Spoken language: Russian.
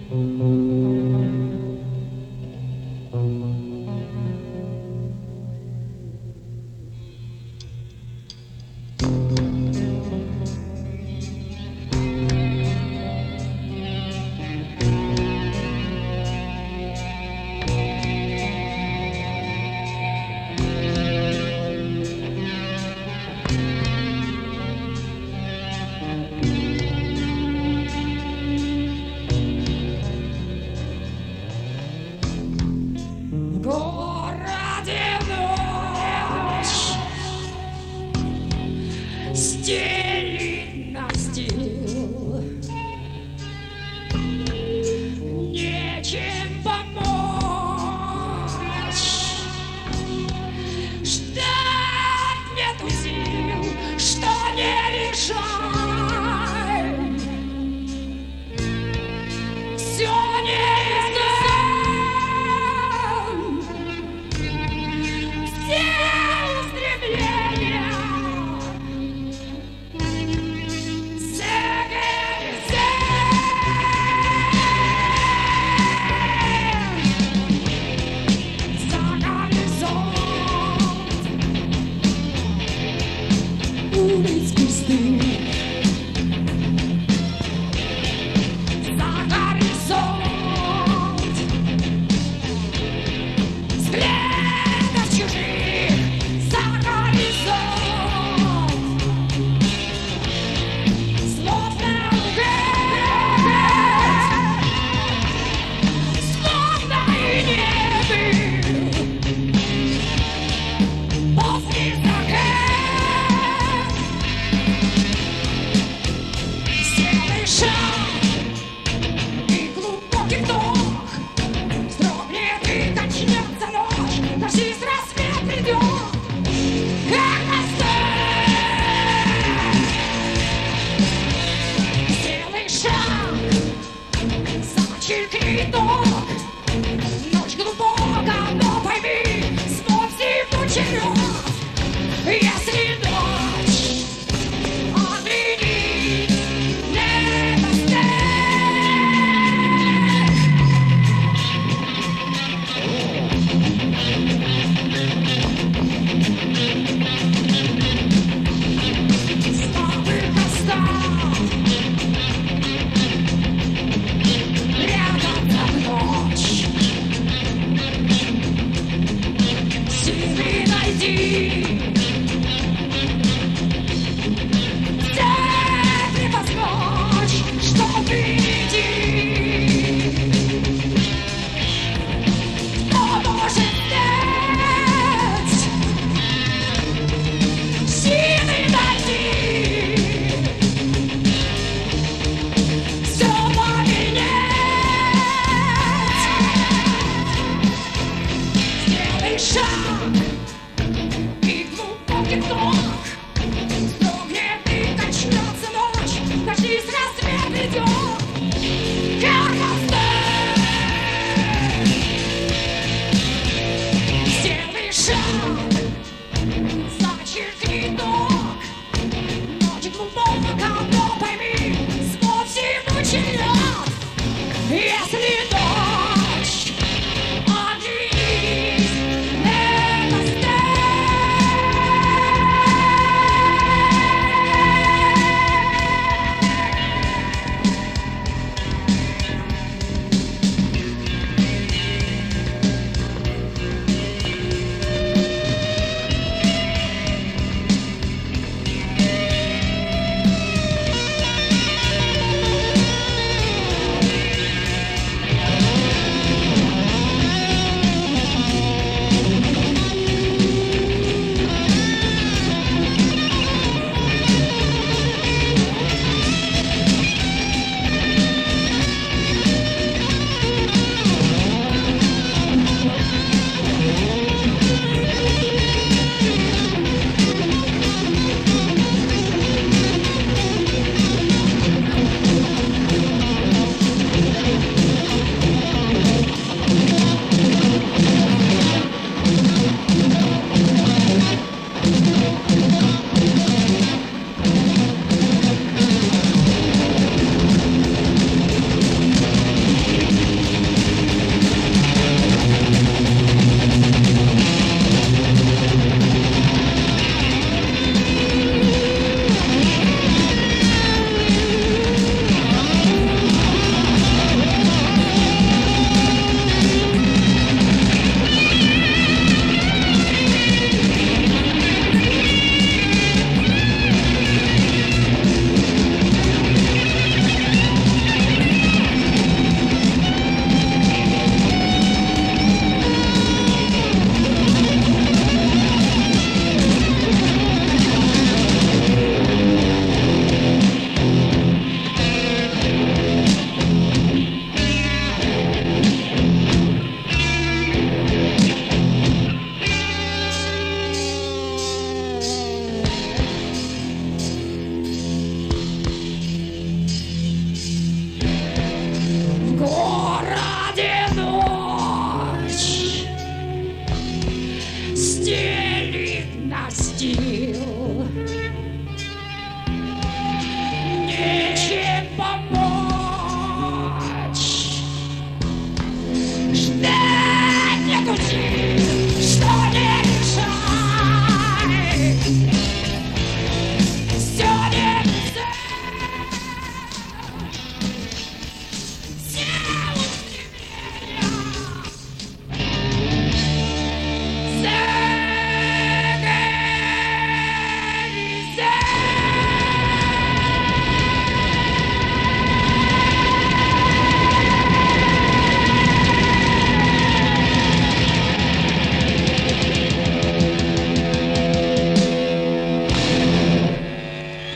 Стелит настил, нечем помочь, ждать нету сил, что не решай, все не все устремления. Улиц пустых, за горизонт, взглядов чужих, за горизонт, словно угад, словно и не был после заката. И глубокий вдох, вздрогнет и начнется ночь, кажись, рассвет придет, как настать. Сделай шаг, зачеркни итог, ночь глубоко, но пойми, снова всему черед, если ночь отменить. И глубокий вдох, вздрогнет и начнется ночь, кажись, рассвет придет, как настать. Сделай шаг, зачеркни итог, ночь глубоко, но пойми, снова всему черед, если